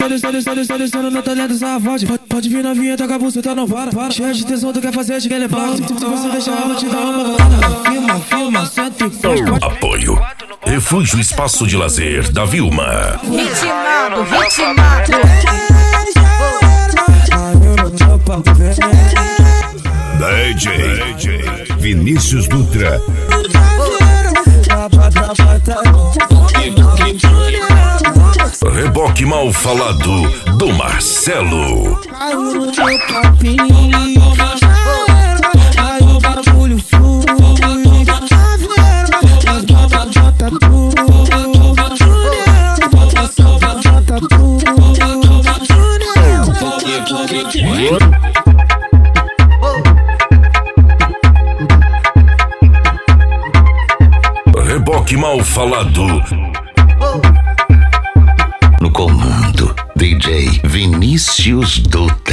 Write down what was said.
Tá descendo na talha dessa voz. Pode vir novinha, toca a buceta, não para. Cheia de tensão, tu quer fazer, te quer levar. Se você deixar ela, te dá uma balada. Filma, senta e encosta. Apoio Refúgio Espaço de Lazer da Vilma. Ritmado. DJ Vinícius Dutra. Reboque mal falado do Marcelo. Reboque mal falado. No comando, DJ Vinícius Dutra.